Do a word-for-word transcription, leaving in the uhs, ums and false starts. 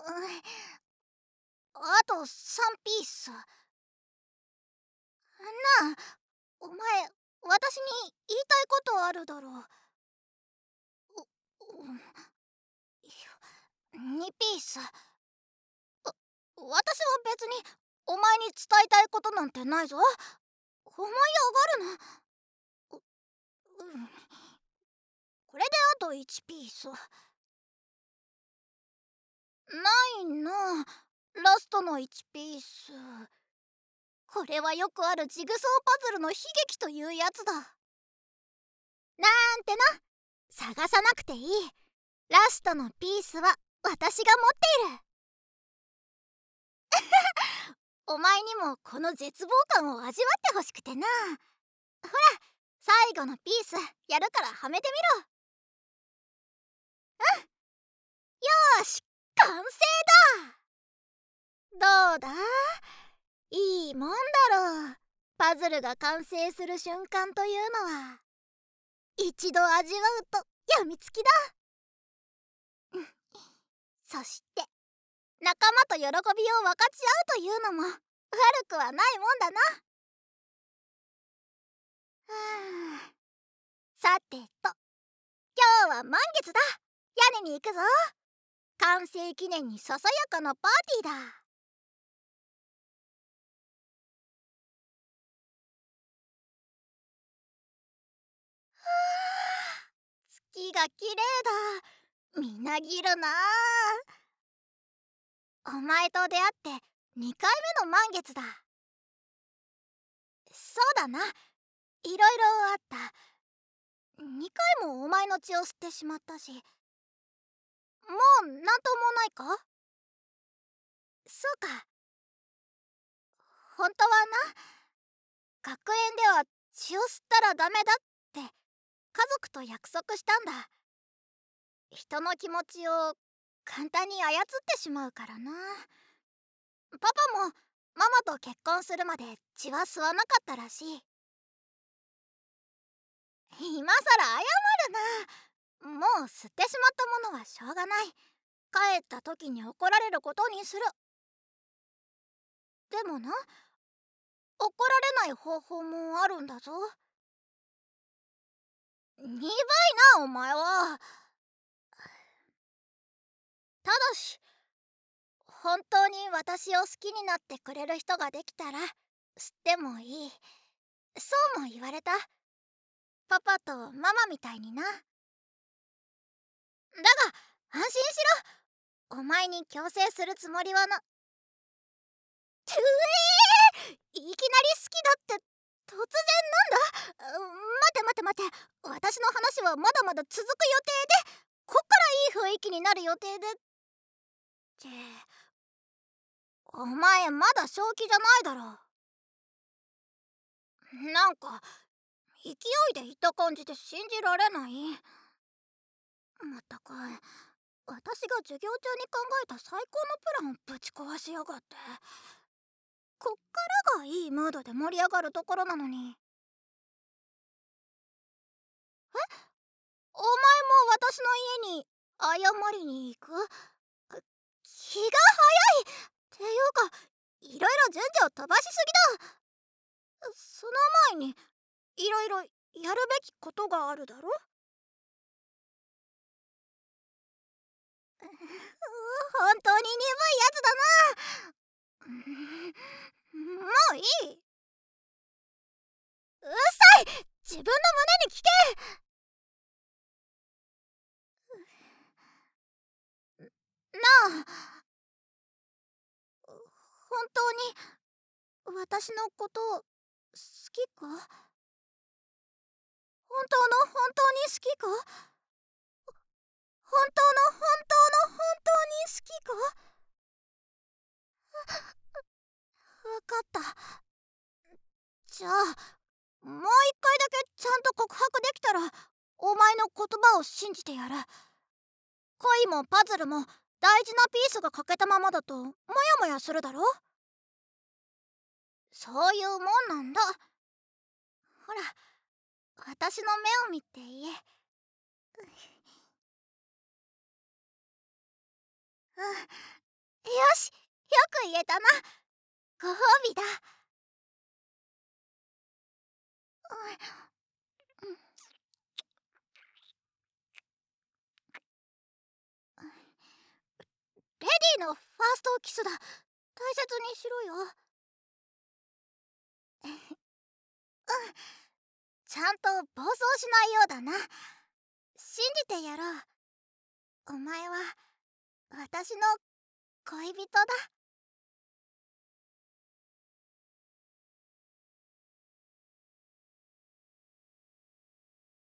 あとさんピース。なあ、お前、私に言いたいことあるだろう。にピース。私は別にお前に伝えたいことなんてないぞ。思い上がるな。ううんこれであといちピース。ないな、ラストのいちピース。これはよくあるジグソーパズルの悲劇というやつだ。なんてな、探さなくていい。ラストのピースは私が持っている。お前にもこの絶望感を味わってほしくてな。ほら、最後のピースやるからはめてみろ。うん、よし、完成だ。どうだ、いいもんだろう。パズルが完成する瞬間というのは一度味わうとやみつきだ。うん、そして仲間と喜びを分かち合うというのも悪くはないもんだな。はあ、さてと、今日は満月だ。屋根に行くぞ。完成記念にささやかなパーティーだ。月が綺麗だ。みなぎるなあ。お前と出会ってにかいめの満月だ。そうだな、いろいろあった。にかいもお前の血を吸ってしまったし、もうなんともないか。そうか、本当はな、学園では血を吸ったらダメだって家族と約束したんだ。人の気持ちを簡単に操ってしまうからな。パパもママと結婚するまで血は吸わなかったらしい。今さら謝るな。もう吸ってしまったものはしょうがない。帰った時に怒られることにする。でもな、怒られない方法もあるんだぞ。にばいな、お前は。ただし、本当に私を好きになってくれる人ができたら吸ってもいい。そうも言われた。パパとママみたいにな。だが安心しろ、お前に強制するつもりはな。つえー、いきなり好きだって突然なんだ。待て待て待て、私の話はまだまだ続く予定で、こっからいい雰囲気になる予定でって、お前まだ正気じゃないだろ。なんか勢いで言った感じで信じられない。まったく、私が授業中に考えた最高のプランをぶち壊しやがって。こっからがいいムードで盛り上がるところなのに。え、お前も私の家に謝りに行く？気が早いっていうか、いろいろ順序を飛ばしすぎだ。その前にいろいろやるべきことがあるだろ。本当に鈍いやつだな。もういい。うっさい、自分の胸に聞け。なあ、本当に私のこと好きか？本当の本当に好きか？本当の本当の本当に好きか？わかった。じゃあもう一回だけちゃんと告白できたらお前の言葉を信じてやる。恋もパズルも大事なピースが欠けたままだとモヤモヤするだろ。そういうもんなんだ。ほら、私の目を見て言え。うん、 し、よく言えたな。ご褒美だ。うん、レディのファーストキスだ。大切にしろよ。うん、ちゃんと暴走しないようだな。信じてやろう。お前は私の恋人だ。